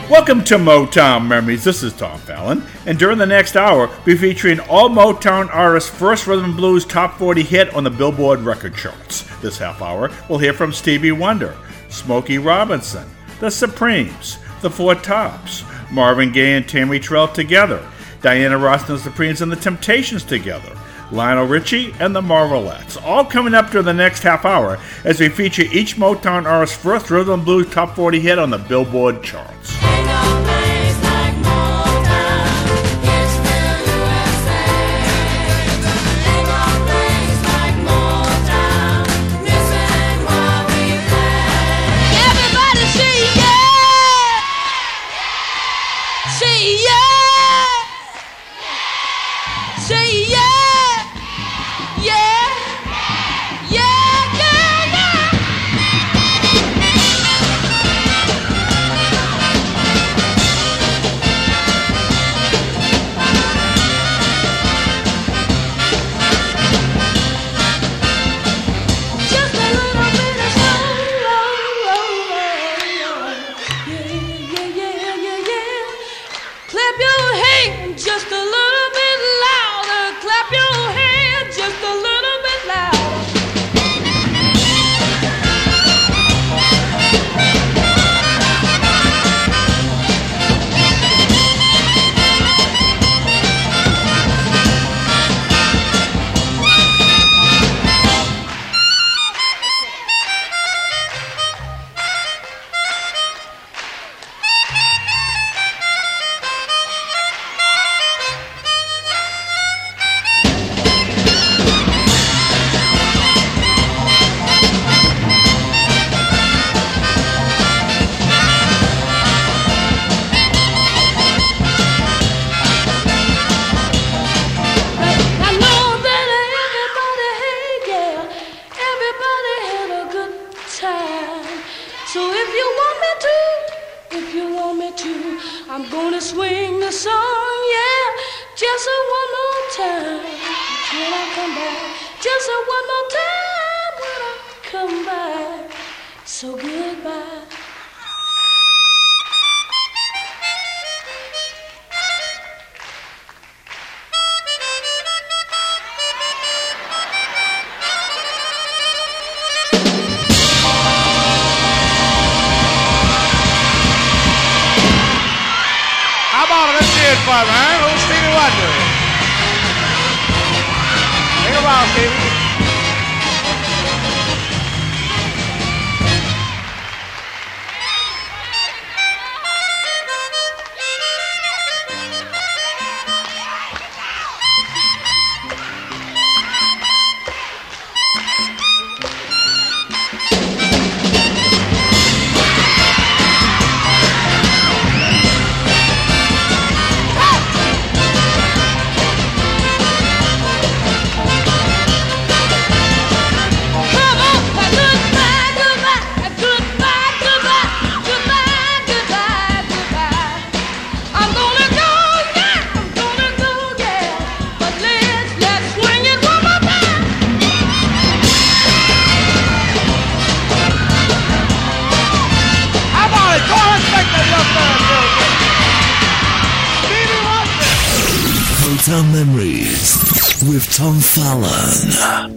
Welcome to Motown Memories. This is Tom Fallon, and during the next hour, we'll be featuring all Motown artists' first rhythm and blues top 40 hit on the Billboard record charts. This half hour, we'll hear from Stevie Wonder, Smokey Robinson, The Supremes, The Four Tops, Marvin Gaye and Tammy Terrell together, Diana Ross and the Supremes and the Temptations together, Lionel Richie and the Marvelettes, all coming up during the next half hour as we feature each Motown artist's first rhythm and blues top 40 hit on the Billboard charts. Motown Memories with Tom Fallon.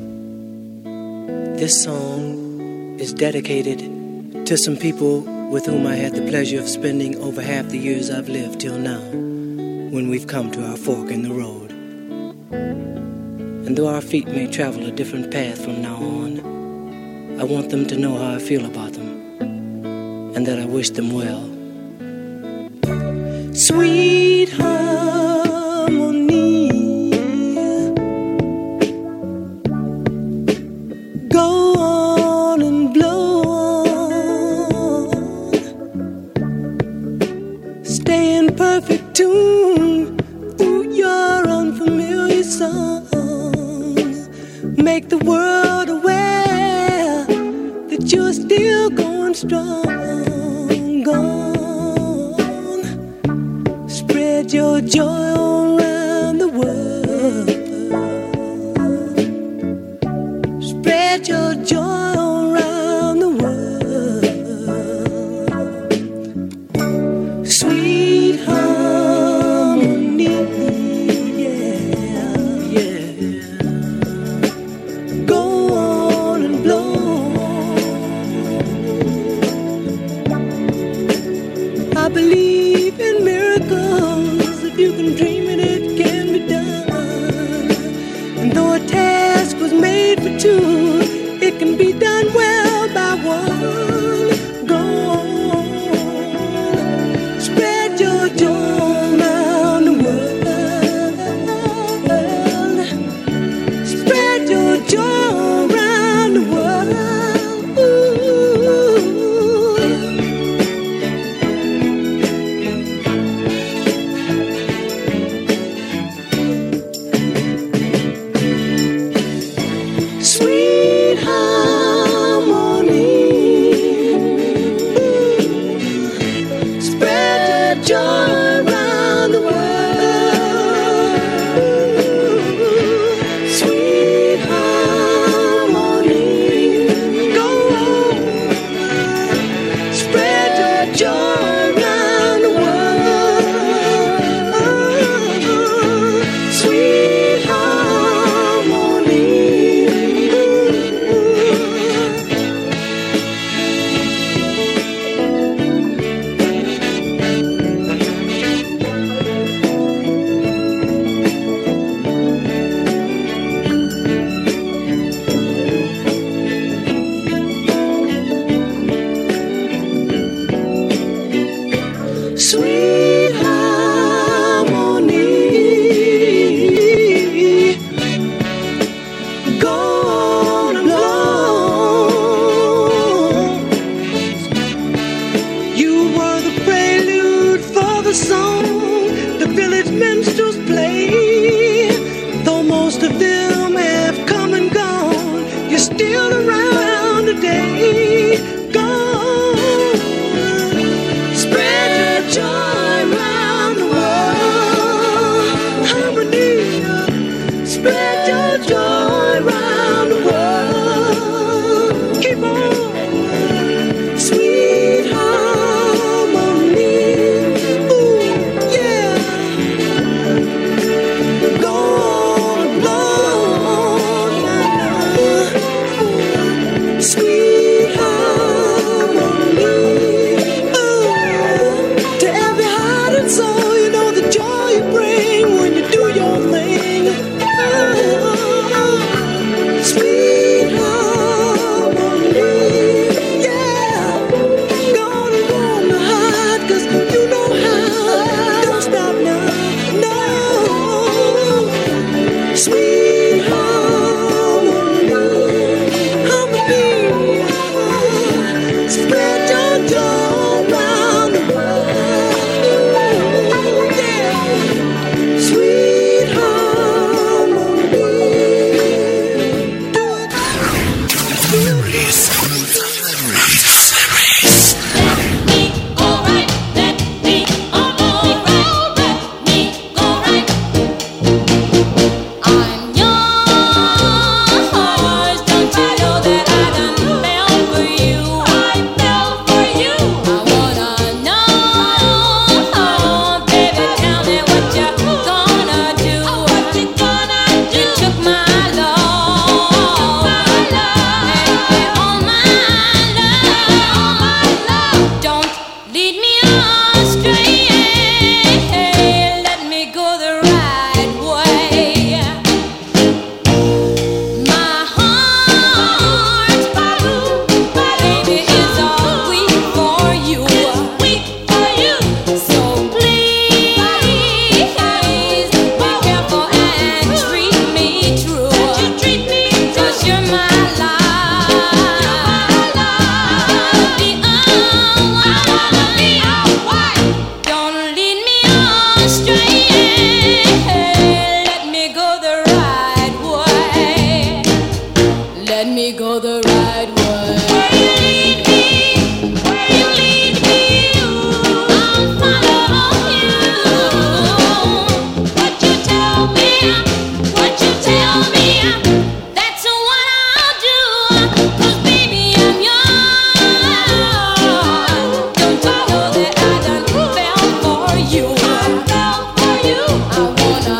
This song is dedicated to some people with whom I had the pleasure of spending over half the years I've lived till now, when we've come to our fork in the road. And though our feet may travel a different path from now on, I want them to know how I feel about them, and that I wish them well. Sweet harmony, go on and blow on, stay in perfect tune through your unfamiliar song. Make the world aware that you're still going strong. Spread your joy all around the world. Spread your joy all around the world. Sweet a task was made for two, it can be done well by one. Go on, spread your joy around the world. Spread your joy around the world. Sweet harmony, spread your joy around the world. Sweet harmony, go on, spread your joy around the world. Sweet harmony. Sweet harmony, go on along. You were the prelude for the song the village minstrels play. Though most of them have come and gone, you're still around today. Go on, spread your joy around the world. Harmony, spread your joy around the world. Keep on, sweet harmony. Ooh, yeah. Go on, sweet harmony. Ooh, to every heart and soul, you know the joy you bring when you do your thing. Sweet harmony, yeah. Gonna warm the heart, 'cause you know how. Don't stop now, no. Sweet harmony, harmony. Spread your joy around the world, yeah. Sweet harmony. Do it. Memories.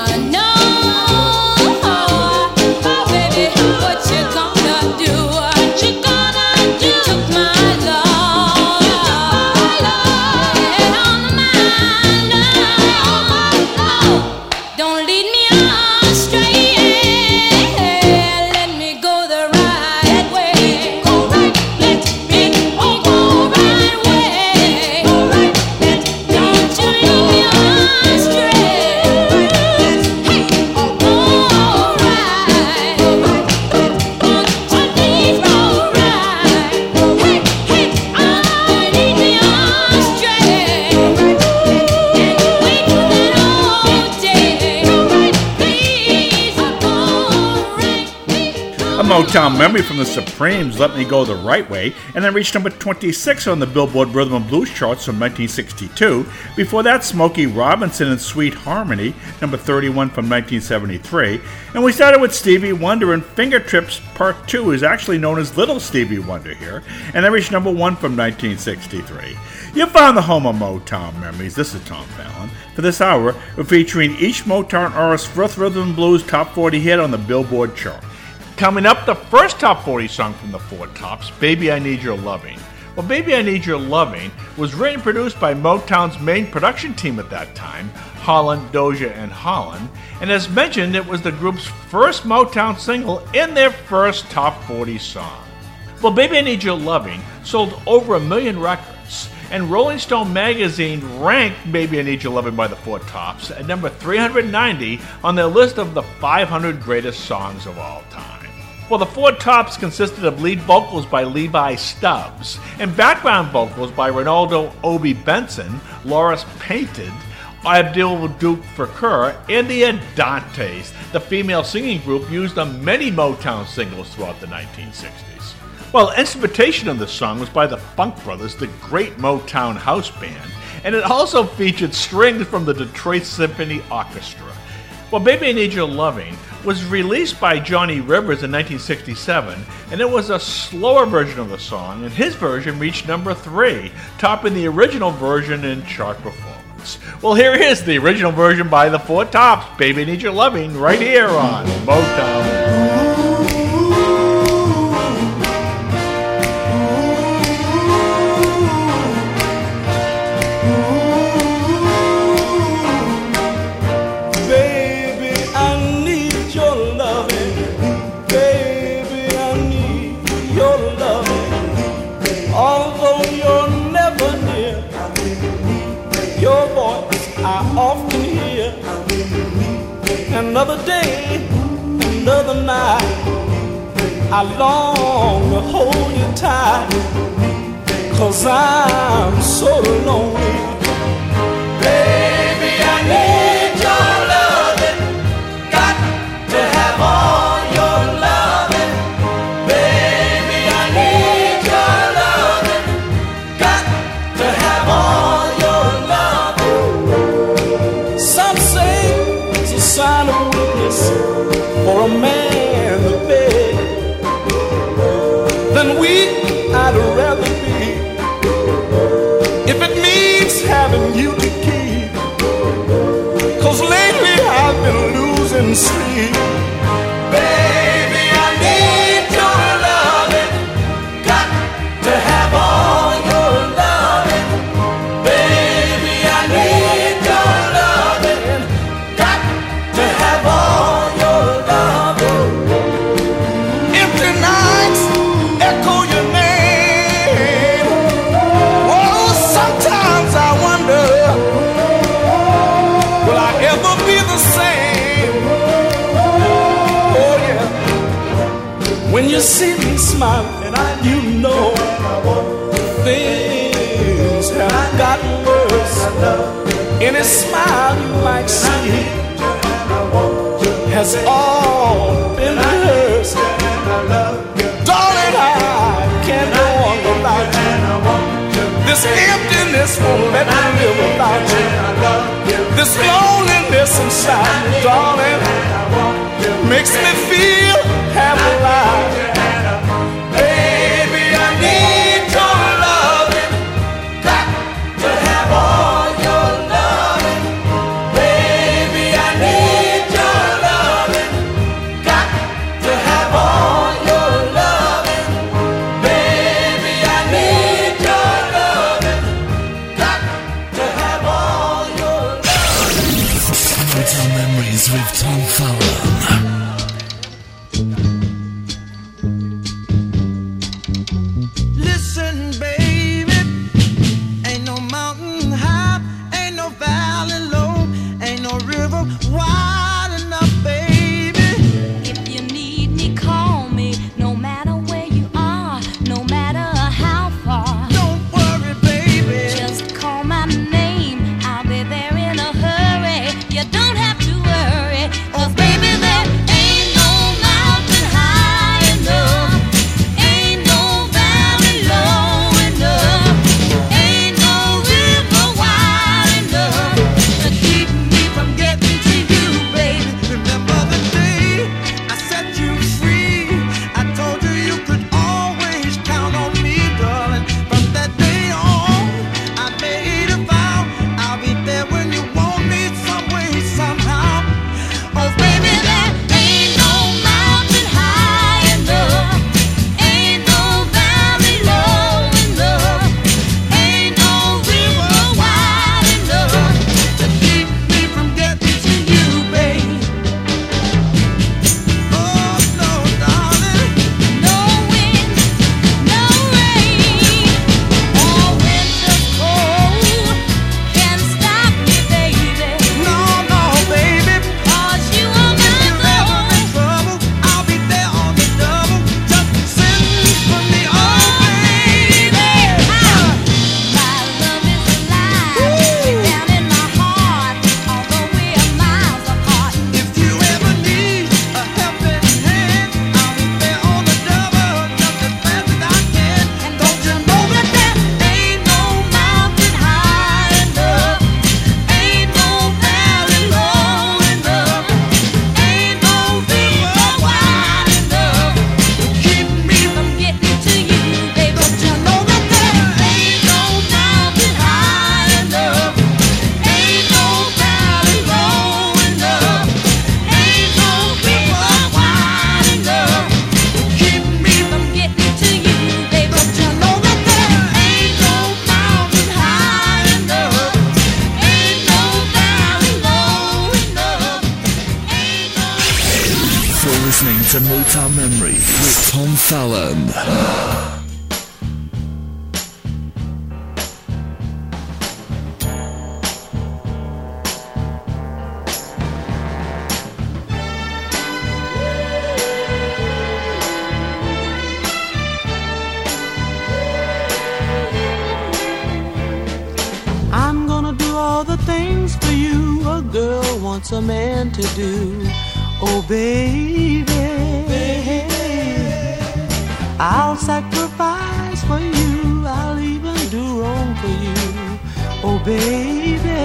What you gonna do? A Motown memory from the Supremes, Let Me Go the Right Way, and then reached number 26 on the Billboard Rhythm and Blues charts from 1962. Before that, Smokey Robinson and Sweet Harmony, number 31 from 1973. And we started with Stevie Wonder, and Fingertips Part 2 is actually known as Little Stevie Wonder here, and that reached number 1 from 1963. You found the home of Motown memories. This is Tom Fallon. For this hour, we're featuring each Motown artist's first Rhythm and Blues Top 40 hit on the Billboard chart. Coming up, the first Top 40 song from the Four Tops, Baby I Need Your Loving. Well, Baby I Need Your Loving was written and produced by Motown's main production team at that time, Holland, Dozier, and Holland, and as mentioned, it was the group's first Motown single in their first Top 40 song. Well, Baby I Need Your Loving sold over 1 million records, and Rolling Stone magazine ranked Baby I Need Your Loving by the Four Tops at number 390 on their list of the 500 greatest songs of all time. Well, the Four Tops consisted of lead vocals by Levi Stubbs and background vocals by Ronaldo Obi Benson, Loris Painted, Abdul Duke Fakir, and the Adantes, the female singing group used on many Motown singles throughout the 1960s. Well, instrumentation of the song was by the Funk Brothers, the great Motown house band, and it also featured strings from the Detroit Symphony Orchestra. Well, Baby I Need Your Loving was released by Johnny Rivers in 1967, and it was a slower version of the song, and his version reached number 3, topping the original version in chart performance. Well, here is the original version by the Four Tops, Baby I Need Your Loving, right here on Motown. Often hear another day, another night. I long to hold you tight, 'cause I'm so lonely. Baby, I need your loving, got to have all your loving. Baby, I need your loving, got to have all your loving. Some say it's a sign of weakness for a man to beg. Then weak I'd rather be, if it means having you to keep. 'Cause lately I've been losing sleep. Baby, I need your loving, got to have all your loving. Baby, I need your loving, got to have all your loving. Empty nights echo your name. Oh, sometimes I wonder, will I ever be the same? Oh yeah. When you see me smiling, you know things have gotten worse. Any smile you might see has all been rehearsed. Darling, I can't go on without you. This emptiness won't let me live without you. This loneliness inside me, darling, makes me feel half alive. Baby, I need your loving, got to have all your loving. Baby, I need your loving, got to have all your loving. Baby, I need your loving, got to have all your loving. Motown Memories with Tom Fallon. listening to Motown Memories with Tom Fallon. I'm gonna do all the things for you a girl wants a man to do. Oh baby, I'll sacrifice for you, I'll even do wrong for you. Oh baby,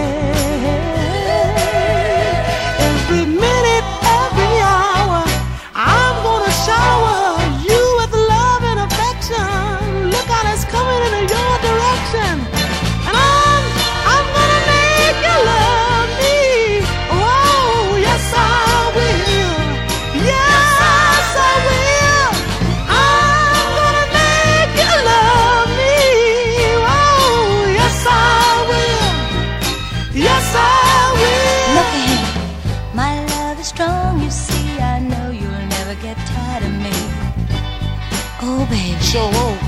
every minute, every hour, I'm gonna shower you with love and affection. Look out, it's coming in your direction. And I'm gonna make you love me. Oh, yes I will. Yes I will. I'm gonna make you love me. Oh, yes I will. Yes I will. Look ahead, my love is strong, you see. I know you'll never get tired of me. Oh baby, So,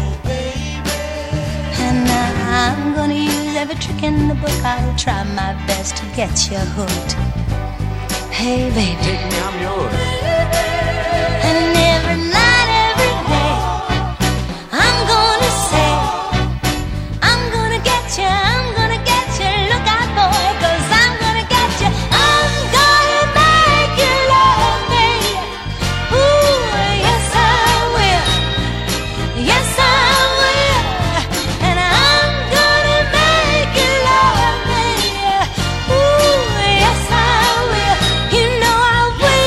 and I'm gonna use every trick in the book. I'll try my best to get you hooked. Hey baby, take me, I'm yours. and every night, every day, I'm gonna say, I'm gonna get you, I'm gonna get you. Look out boy, 'cause I'm gonna get you. I'm gonna make you love me. Ooh, yes I will. Yes I will. And I'm gonna make you love me. Ooh, yes I will. You know I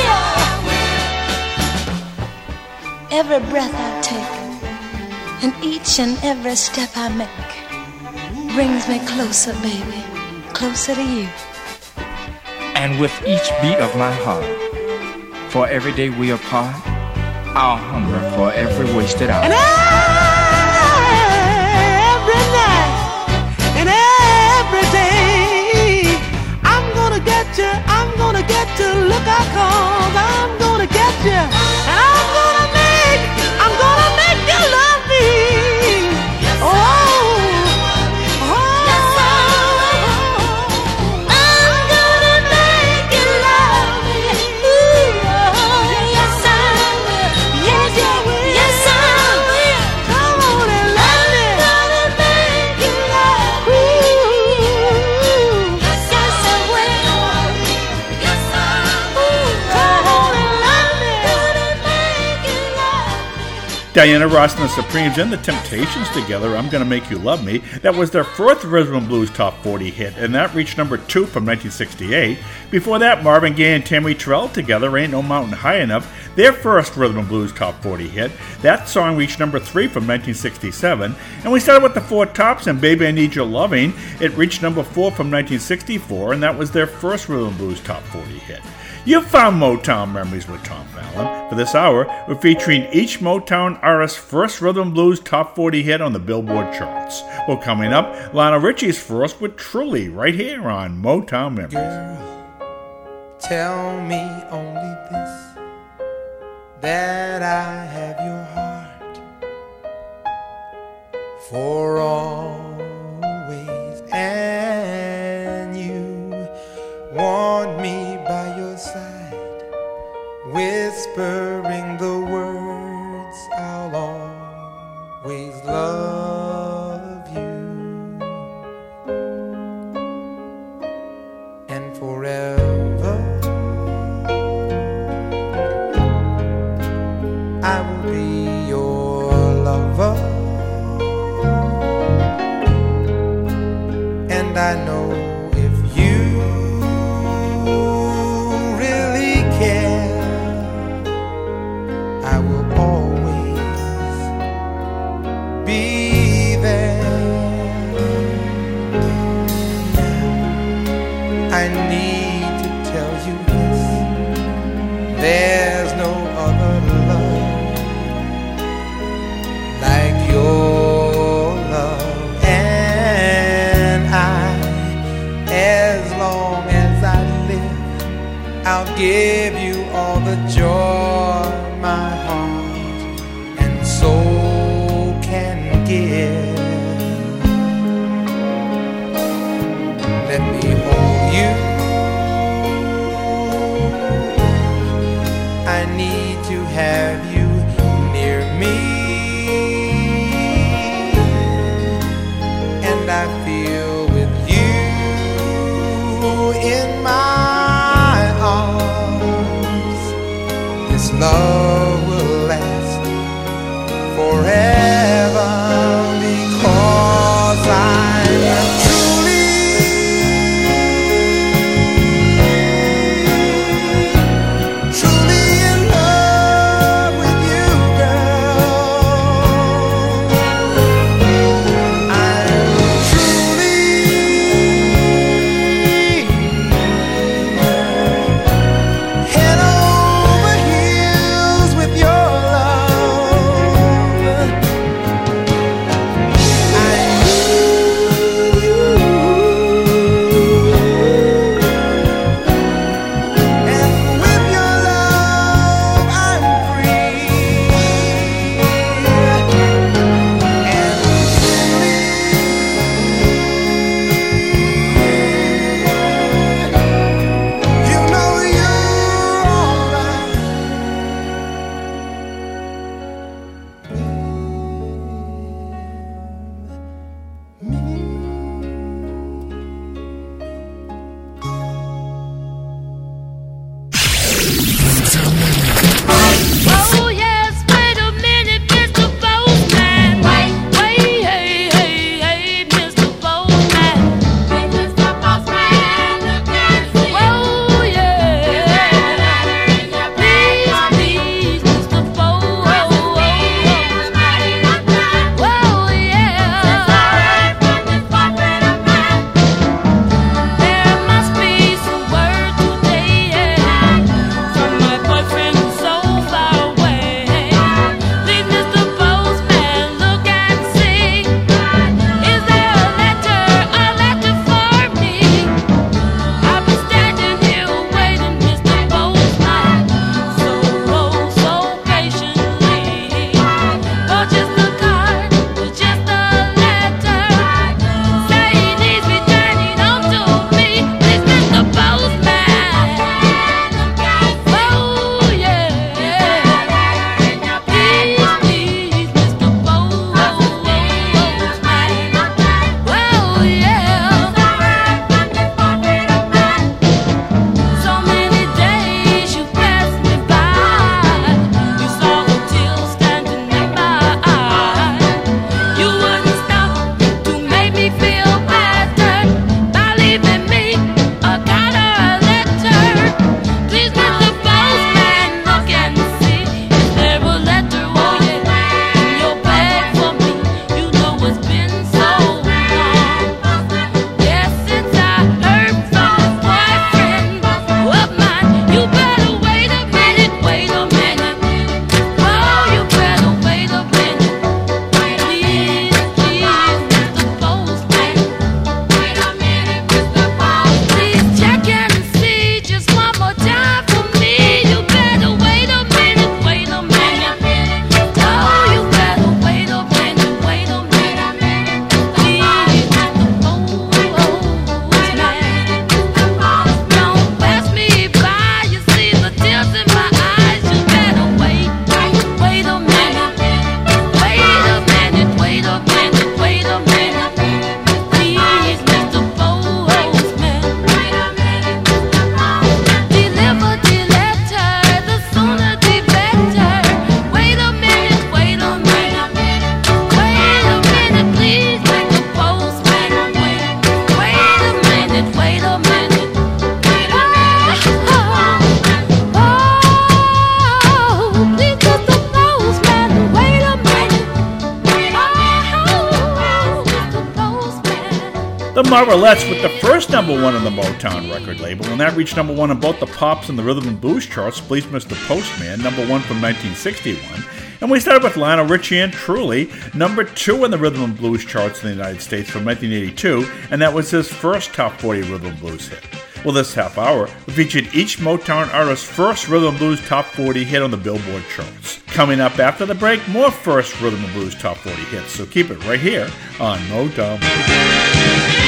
will. Every breath I take and each and every step I make brings me closer, baby, closer to you. And with each beat of my heart, for every day we apart, I'll hunger for every wasted hour. And every night and every day, I'm gonna get you, I'm gonna get you. Look out, 'cause I'm gonna get you. And I'm gonna make you love me. Oh, I'm gonna make you love me. Ooh, yes I will. Yes, yes I will. come on and love me. I'm gonna make you love me. Yes, yes I will. Yes I will. Come on and love me. Gonna make you love me. Diana Ross and the Supremes and the Temptations together, I'm Gonna Make You Love Me. That was their fourth Rhythm and Blues Top 40 hit, and that reached number 2 from 1968. Before that, Marvin Gaye and Tammy Terrell together, Ain't No Mountain High Enough, their first Rhythm and Blues Top 40 hit. That song reached number 3 from 1967. And we started with the Four Tops and Baby I Need Your Loving. It reached number 4 from 1964, and that was their first Rhythm and Blues Top 40 hit. You've found Motown Memories with Tom Fallon. For this hour, we're featuring each Motown artist's first Rhythm and Blues Top 40 hit on the Billboard charts. Well, coming up, Lionel Richie's first with Truly, right here on Motown Memories. Girl, tell me only this, that I have your heart for always, and you want me by your side, whispering the words, I'll always love you, and forever I will be your lover, and I know if you really care, I will always I need to have you near me, and I feel with you in my arms, this love will last forever, because I'm truly in love with you, girl. I'm truly head over heels with your love. I need you, and with your love I'm free, and truly, you know you're alright. Oh yes, wait a minute, Mr. Postman. Wait, hey, hey, hey, Mr. Postman. Mr. Postman, look and see. Oh yeah, please, please, Mr. Postman. Oh yeah, there must be some word today from my boyfriend who's so far away. Please, Mr. Postman, look and see. Is there a letter for me? I've been standing here waiting, Mr. Postman, so patiently. For just a card, for just a letter, say he needs returning home to me. Please, Mr. Postman. Oh yeah, please, please, Mr. Postman. Well yeah, so many days you passed me by. You saw the tears standing in my eyes. You wouldn't stop to make me feel better by leaving me a card or a letter. Please, Mr. Postman, look and see. Is there a letter, oh yeah, in your bag for me? You know it's been so long. Yes, since I heard from a boyfriend of mine. You better wait a minute, wait a minute. Oh, you better wait a minute. Please, please, Mr. Postman. Wait a minute, Mr. Postman. Please check and see just one more time for me. You better wait a minute, wait a minute. Oh, you better wait a minute, wait a minute. Please, Mr. Postman. Don't pass me by, you see the tears in my eyes. You better wait a minute. Wait a minute, wait a minute, wait a minute. Please, Mr. Postman. Deliver the letter, the sooner the better. Wait a minute, wait a minute. Wait a minute, please, Mr. Postman. Wait a minute, wait a minute. Oh, please, Mr. Postman, wait a minute. Oh, Mr. Postman. The Marvelettes with the first number one on the Motown record label, and that reached number one on both the Pops and the Rhythm and Blues charts. Please, Mr. Postman, number one from 1961. And we started with Lionel Richie and Truly, number two on the Rhythm and Blues charts in the United States from 1982, and that was his first top 40 Rhythm and Blues hit. Well, this half hour, we featured each Motown artist's first Rhythm and Blues top 40 hit on the Billboard charts. Coming up after the break, more first Rhythm and Blues top 40 hits, so keep it right here on Motown.